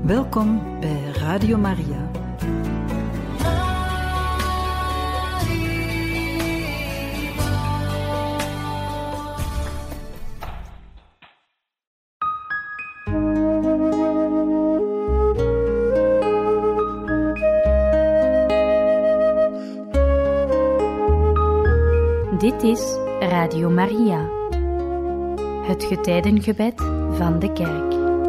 Welkom bij Radio Maria. Dit is Radio Maria, het getijdengebed van de kerk.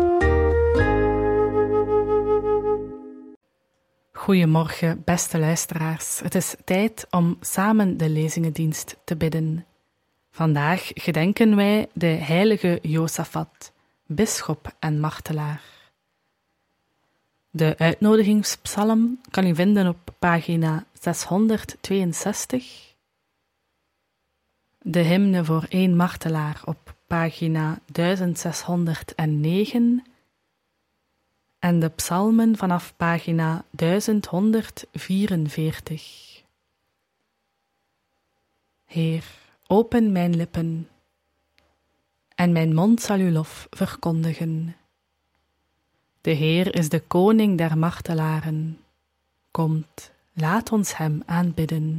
Goedemorgen, beste luisteraars. Het is tijd om samen de lezingendienst te bidden. Vandaag gedenken wij de heilige Josafat, bisschop en martelaar. De uitnodigingspsalm kan u vinden op pagina 662. De hymne voor één martelaar op pagina 1609 en de psalmen vanaf pagina 1144. Heer, open mijn lippen, en mijn mond zal uw lof verkondigen. De Heer is de koning der martelaren. Komt, laat ons hem aanbidden.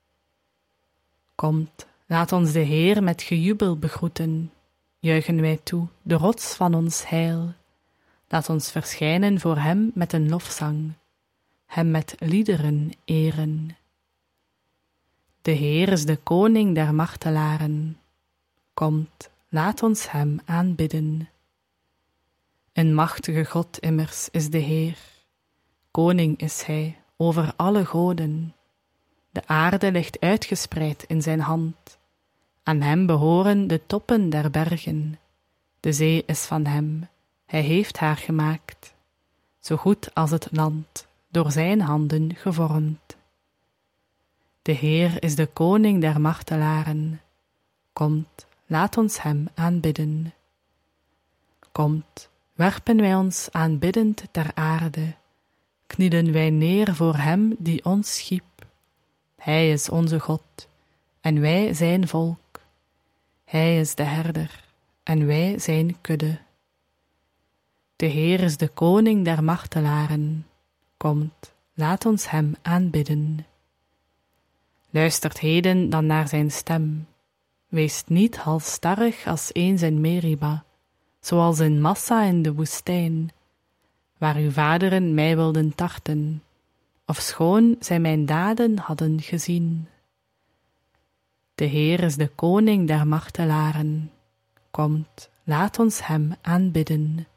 Komt, laat ons de Heer met gejubel begroeten, juichen wij toe, de rots van ons heil. Laat ons verschijnen voor hem met een lofzang, hem met liederen eren. De Heer is de koning der martelaren. Komt, laat ons hem aanbidden. Een machtige God immers is de Heer. Koning is hij over alle goden. De aarde ligt uitgespreid in zijn hand. Aan hem behoren de toppen der bergen. De zee is van hem, hij heeft haar gemaakt. Zo goed als het land, door zijn handen gevormd. De Heer is de koning der martelaren. Komt, laat ons hem aanbidden. Komt, werpen wij ons aanbiddend ter aarde. Knielen wij neer voor hem die ons schiep. Hij is onze God, en wij zijn volk. Hij is de herder, en wij zijn kudde. De Heer is de koning der martelaren. Komt, laat ons hem aanbidden. Luistert heden dan naar zijn stem. Wees niet halsstarrig als eens in Meriba, zoals in Massa in de woestijn, waar uw vaderen mij wilden tarten, ofschoon zij mijn daden hadden gezien. De Heer is de koning der martelaren. Komt, laat ons hem aanbidden.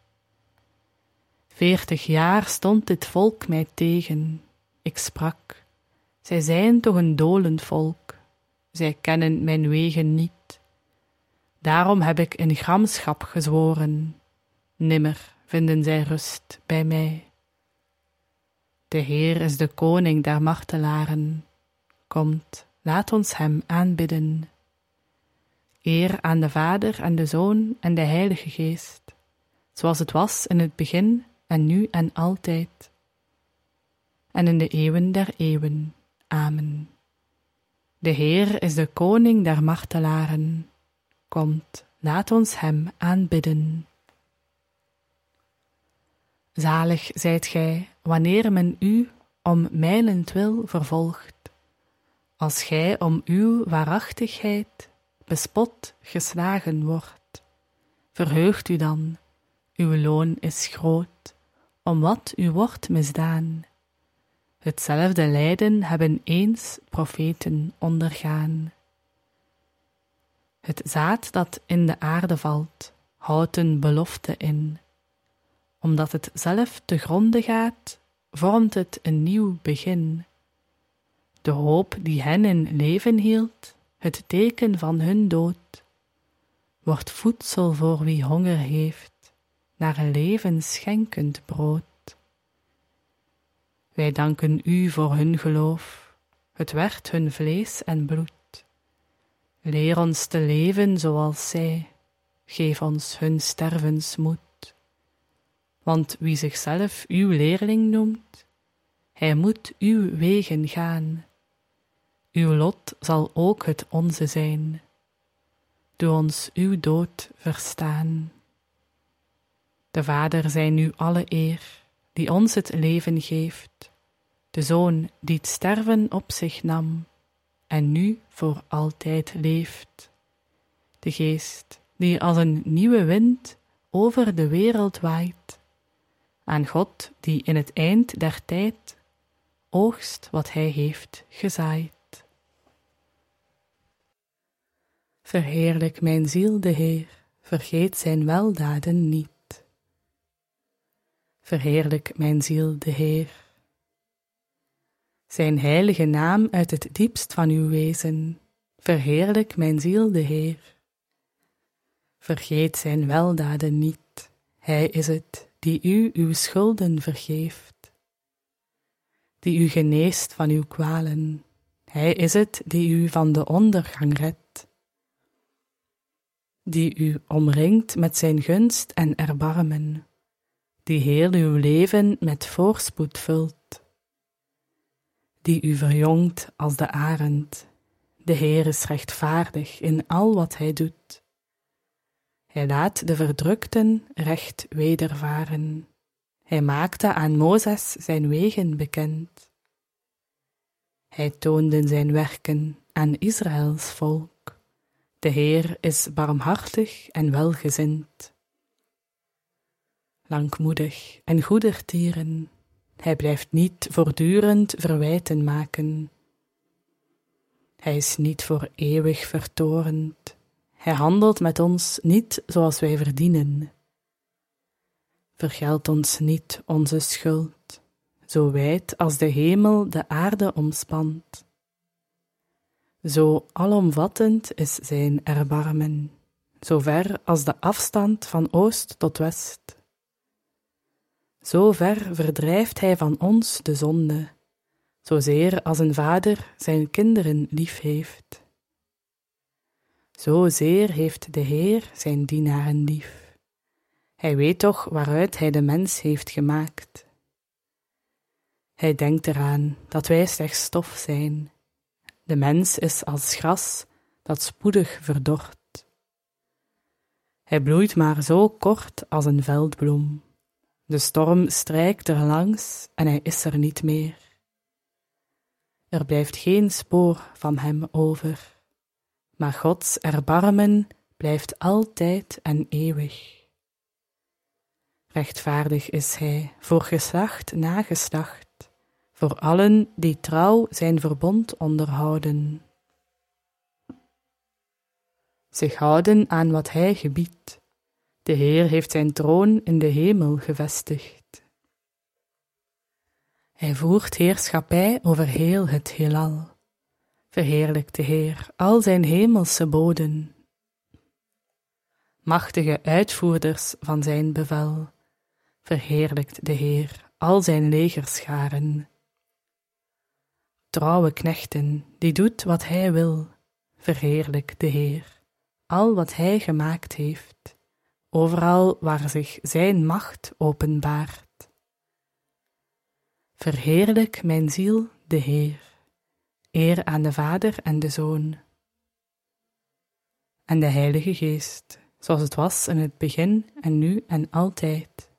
40 jaar stond dit volk mij tegen. Ik sprak, zij zijn toch een dolend volk. Zij kennen mijn wegen niet. Daarom heb ik in gramschap gezworen. Nimmer vinden zij rust bij mij. De Heer is de koning der martelaren. Komt, laat ons hem aanbidden. Eer aan de Vader en de Zoon en de Heilige Geest, zoals het was in het begin en nu en altijd, en in de eeuwen der eeuwen. Amen. De Heer is de koning der martelaren. Komt, laat ons hem aanbidden. Zalig zijt gij, wanneer men u om mijnentwil vervolgt, als gij om uw waarachtigheid bespot geslagen wordt. Verheugt u dan, uw loon is groot, om wat u wordt misdaan. Hetzelfde lijden hebben eens profeten ondergaan. Het zaad dat in de aarde valt, houdt een belofte in. Omdat het zelf te gronde gaat, vormt het een nieuw begin. De hoop die hen in leven hield, het teken van hun dood, wordt voedsel voor wie honger heeft, naar levensschenkend brood. Wij danken u voor hun geloof, het werd hun vlees en bloed. Leer ons te leven zoals zij, geef ons hun stervensmoed. Want wie zichzelf uw leerling noemt, hij moet uw wegen gaan. Uw lot zal ook het onze zijn. Doe ons uw dood verstaan. De Vader zij nu alle eer, die ons het leven geeft, de Zoon die het sterven op zich nam en nu voor altijd leeft, de Geest die als een nieuwe wind over de wereld waait, aan God die in het eind der tijd oogst wat hij heeft gezaaid. Verheerlijk mijn ziel de Heer, vergeet zijn weldaden niet. Verheerlijk mijn ziel de Heer. Zijn heilige naam uit het diepst van uw wezen, verheerlijk mijn ziel de Heer. Vergeet zijn weldaden niet, hij is het die u uw schulden vergeeft, die u geneest van uw kwalen, hij is het die u van de ondergang redt, die u omringt met zijn gunst en erbarmen, die heel uw leven met voorspoed vult, die u verjongt als de arend. De Heer is rechtvaardig in al wat hij doet. Hij laat de verdrukten recht wedervaren. Hij maakte aan Mozes zijn wegen bekend. Hij toonde zijn werken aan Israëls volk. De Heer is barmhartig en welgezind, langmoedig en goedertieren. Hij blijft niet voortdurend verwijten maken. Hij is niet voor eeuwig vertorend. Hij handelt met ons niet zoals wij verdienen. Vergeldt ons niet onze schuld, zo wijd als de hemel de aarde omspant. Zo alomvattend is zijn erbarmen, zo ver als de afstand van oost tot west. Zo ver verdrijft hij van ons de zonde, zozeer als een vader zijn kinderen lief heeft. Zozeer heeft de Heer zijn dienaren lief. Hij weet toch waaruit hij de mens heeft gemaakt. Hij denkt eraan dat wij slechts stof zijn. De mens is als gras dat spoedig verdort. Hij bloeit maar zo kort als een veldbloem. De storm strijkt er langs en hij is er niet meer. Er blijft geen spoor van hem over, maar Gods erbarmen blijft altijd en eeuwig. Rechtvaardig is hij voor geslacht na geslacht, voor allen die trouw zijn verbond onderhouden. Zich houden aan wat hij gebiedt. De Heer heeft zijn troon in de hemel gevestigd. Hij voert heerschappij over heel het heelal. Verheerlijkt de Heer al zijn hemelse boden. Machtige uitvoerders van zijn bevel. Verheerlijkt de Heer al zijn legerscharen. Trouwe knechten, die doet wat hij wil. Verheerlijkt de Heer al wat hij gemaakt heeft, overal waar zich zijn macht openbaart. Verheerlijk mijn ziel de Heer, eer aan de Vader en de Zoon en de Heilige Geest, zoals het was in het begin en nu en altijd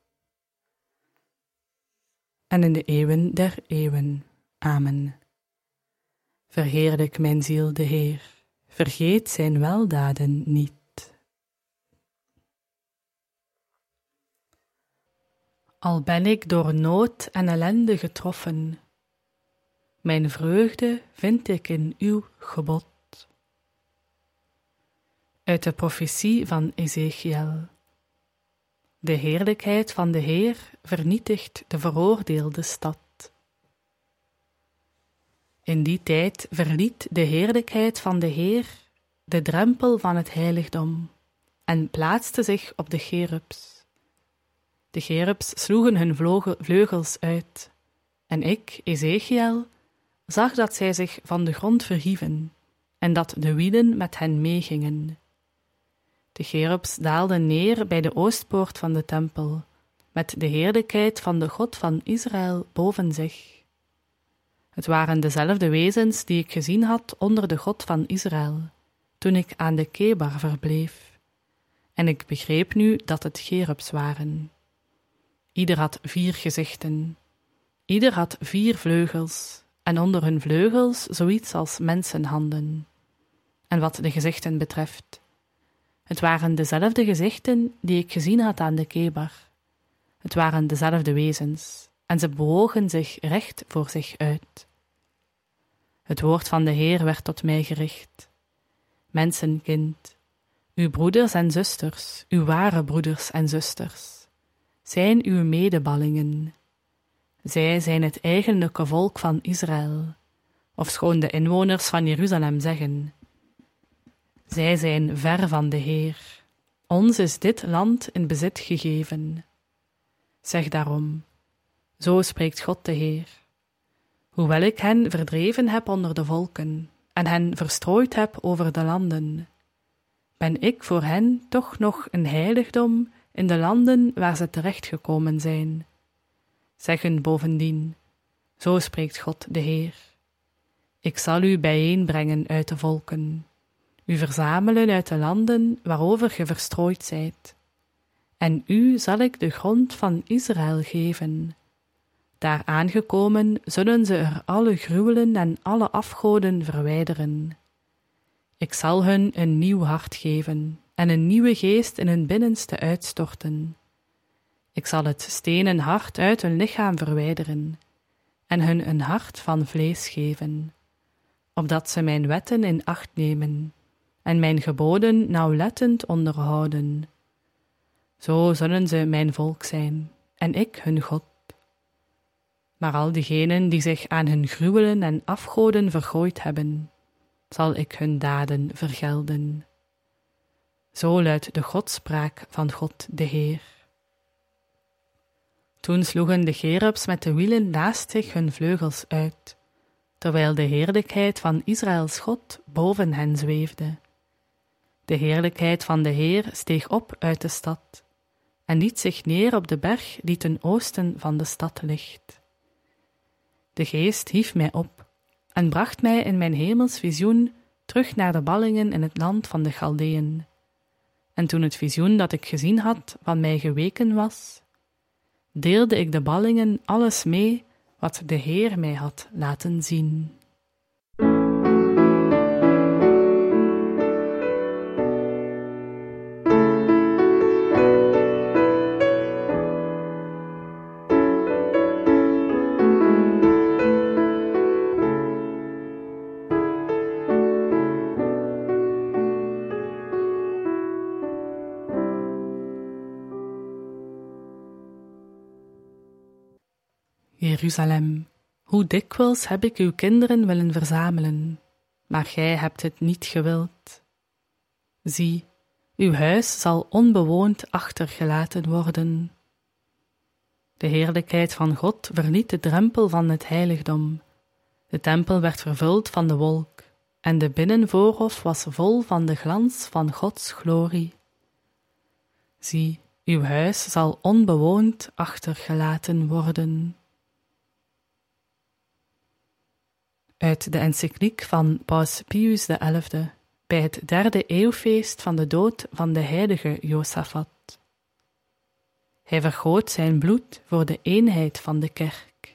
en in de eeuwen der eeuwen. Amen. Verheerlijk mijn ziel de Heer, vergeet zijn weldaden niet. Al ben ik door nood en ellende getroffen, mijn vreugde vind ik in uw gebod. Uit de profetie van Ezechiel. De heerlijkheid van de Heer vernietigt de veroordeelde stad. In die tijd verliet de heerlijkheid van de Heer de drempel van het heiligdom en plaatste zich op de cherubs. De cherubs sloegen hun vleugels uit, en ik, Ezechiel, zag dat zij zich van de grond verhieven en dat de wielen met hen meegingen. De cherubs daalden neer bij de oostpoort van de tempel, met de heerlijkheid van de God van Israël boven zich. Het waren dezelfde wezens die ik gezien had onder de God van Israël, toen ik aan de Kebar verbleef. En ik begreep nu dat het cherubs waren. Ieder had 4 gezichten. Ieder had 4 vleugels, en onder hun vleugels zoiets als mensenhanden. En wat de gezichten betreft, het waren dezelfde gezichten die ik gezien had aan de Kebar. Het waren dezelfde wezens, en ze bewogen zich recht voor zich uit. Het woord van de Heer werd tot mij gericht. Mensenkind, uw broeders en zusters, uw ware broeders en zusters, zijn uw medeballingen. Zij zijn het eigenlijke volk van Israël, ofschoon de inwoners van Jeruzalem zeggen: zij zijn ver van de Heer. Ons is dit land in bezit gegeven. Zeg daarom, zo spreekt God de Heer. Hoewel ik hen verdreven heb onder de volken en hen verstrooid heb over de landen, ben ik voor hen toch nog een heiligdom in de landen waar ze terechtgekomen zijn. Zeggen bovendien, zo spreekt God de Heer. Ik zal u bijeenbrengen uit de volken, u verzamelen uit de landen waarover ge verstrooid zijt. En u zal ik de grond van Israël geven. Daar aangekomen zullen ze er alle gruwelen en alle afgoden verwijderen. Ik zal hun een nieuw hart geven en een nieuwe geest in hun binnenste uitstorten. Ik zal het stenen hart uit hun lichaam verwijderen en hun een hart van vlees geven, opdat ze mijn wetten in acht nemen en mijn geboden nauwlettend onderhouden. Zo zullen ze mijn volk zijn en ik hun God. Maar al diegenen die zich aan hun gruwelen en afgoden vergooid hebben, zal ik hun daden vergelden. Zo luidt de godspraak van God de Heer. Toen sloegen de cherubs met de wielen naast zich hun vleugels uit, terwijl de heerlijkheid van Israëls God boven hen zweefde. De heerlijkheid van de Heer steeg op uit de stad en liet zich neer op de berg die ten oosten van de stad ligt. De Geest hief mij op en bracht mij in mijn hemels visioen terug naar de ballingen in het land van de Chaldeeën. En toen het visioen dat ik gezien had van mij geweken was, deelde ik de ballingen alles mee wat de Heer mij had laten zien. Jeruzalem, hoe dikwijls heb ik uw kinderen willen verzamelen, maar gij hebt het niet gewild. Zie, uw huis zal onbewoond achtergelaten worden. De heerlijkheid van God verliet de drempel van het heiligdom. De tempel werd vervuld van de wolk, en de binnenvoorhof was vol van de glans van Gods glorie. Zie, uw huis zal onbewoond achtergelaten worden. Uit de encycliek van Paus Pius XI bij het 3e eeuwfeest van de dood van de heilige Josafat. Hij vergoot zijn bloed voor de eenheid van de kerk.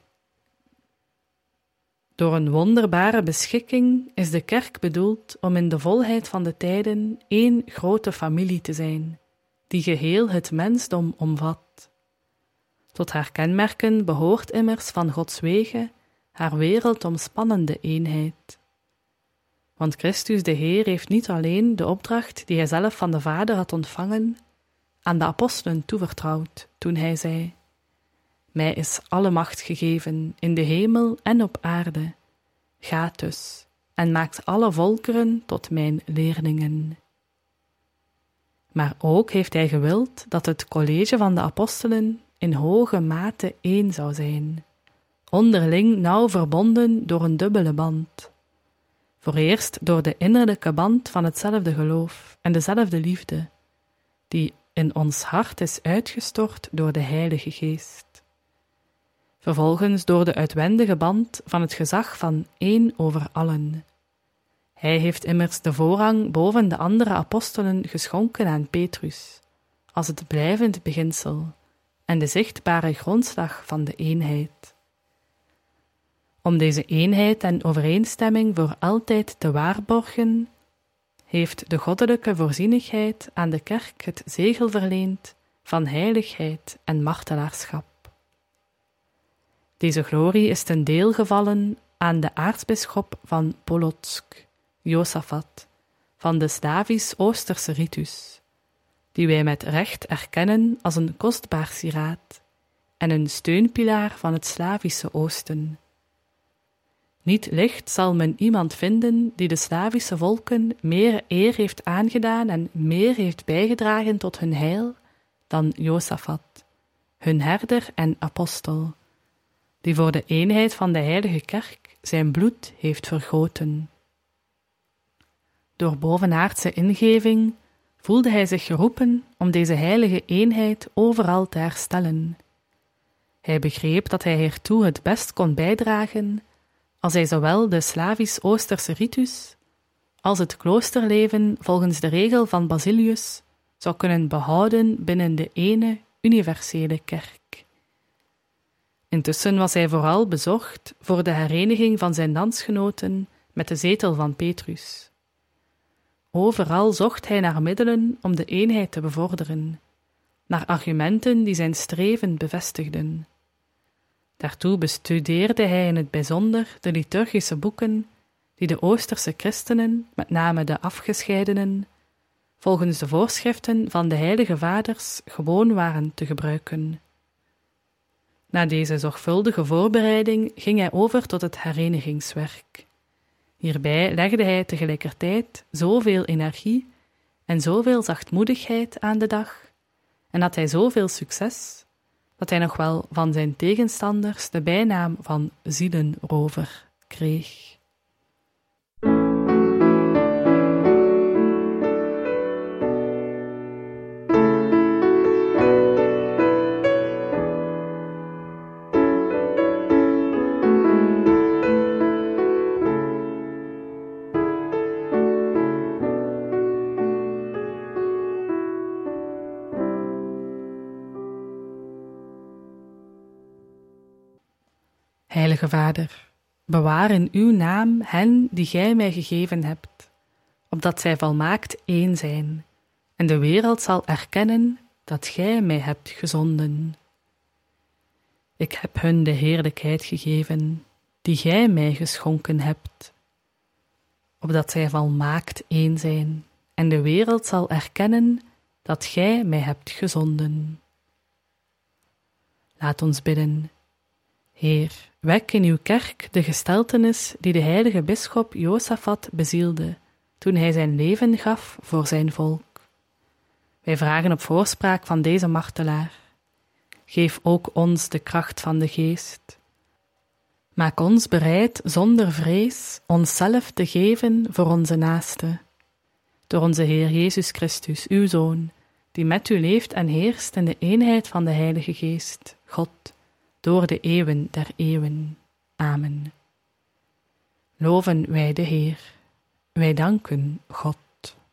Door een wonderbare beschikking is de kerk bedoeld om in de volheid van de tijden één grote familie te zijn, die geheel het mensdom omvat. Tot haar kenmerken behoort immers van Gods wegen haar wereldomspannende eenheid. Want Christus de Heer heeft niet alleen de opdracht die hij zelf van de Vader had ontvangen, aan de apostelen toevertrouwd, toen hij zei: mij is alle macht gegeven in de hemel en op aarde. Gaat dus en maakt alle volkeren tot mijn leerlingen. Maar ook heeft hij gewild dat het college van de apostelen in hoge mate één zou zijn, onderling nauw verbonden door een dubbele band. Vooreerst door de innerlijke band van hetzelfde geloof en dezelfde liefde, die in ons hart is uitgestort door de Heilige Geest. Vervolgens door de uitwendige band van het gezag van één over allen. Hij heeft immers de voorrang boven de andere apostelen geschonken aan Petrus, als het blijvend beginsel, en de zichtbare grondslag van de eenheid. Om deze eenheid en overeenstemming voor altijd te waarborgen, heeft de goddelijke voorzienigheid aan de kerk het zegel verleend van heiligheid en martelaarschap. Deze glorie is ten deel gevallen aan de aartsbisschop van Polotsk, Josafat, van de Slavisch-Oosterse ritus, die wij met recht erkennen als een kostbaar sieraad en een steunpilaar van het Slavische Oosten. Niet licht zal men iemand vinden die de Slavische volken meer eer heeft aangedaan en meer heeft bijgedragen tot hun heil dan Josafat, hun herder en apostel, die voor de eenheid van de heilige kerk zijn bloed heeft vergoten. Door bovenaardse ingeving voelde hij zich geroepen om deze heilige eenheid overal te herstellen. Hij begreep dat hij hiertoe het best kon bijdragen als hij zowel de Slavisch-Oosterse ritus als het kloosterleven volgens de regel van Basilius zou kunnen behouden binnen de ene universele kerk. Intussen was hij vooral bezorgd voor de hereniging van zijn landsgenoten met de zetel van Petrus. Overal zocht hij naar middelen om de eenheid te bevorderen, naar argumenten die zijn streven bevestigden. Daartoe bestudeerde hij in het bijzonder de liturgische boeken die de Oosterse christenen, met name de afgescheidenen, volgens de voorschriften van de heilige vaders gewoon waren te gebruiken. Na deze zorgvuldige voorbereiding ging hij over tot het herenigingswerk. Hierbij legde hij tegelijkertijd zoveel energie en zoveel zachtmoedigheid aan de dag en had hij zoveel succes dat hij nog wel van zijn tegenstanders de bijnaam van zielenrover kreeg. Heilige Vader, bewaar in uw naam hen die gij mij gegeven hebt, opdat zij volmaakt één zijn, en de wereld zal erkennen dat gij mij hebt gezonden. Ik heb hun de heerlijkheid gegeven, die gij mij geschonken hebt, opdat zij volmaakt één zijn, en de wereld zal erkennen dat gij mij hebt gezonden. Laat ons bidden. Heer, wek in uw kerk de gesteltenis die de heilige bisschop Josafat bezielde, toen hij zijn leven gaf voor zijn volk. Wij vragen op voorspraak van deze martelaar. Geef ook ons de kracht van de geest. Maak ons bereid zonder vrees onszelf te geven voor onze naaste. Door onze Heer Jezus Christus, uw Zoon, die met u leeft en heerst in de eenheid van de Heilige Geest, God, door de eeuwen der eeuwen. Amen. Loven wij de Heer. Wij danken God.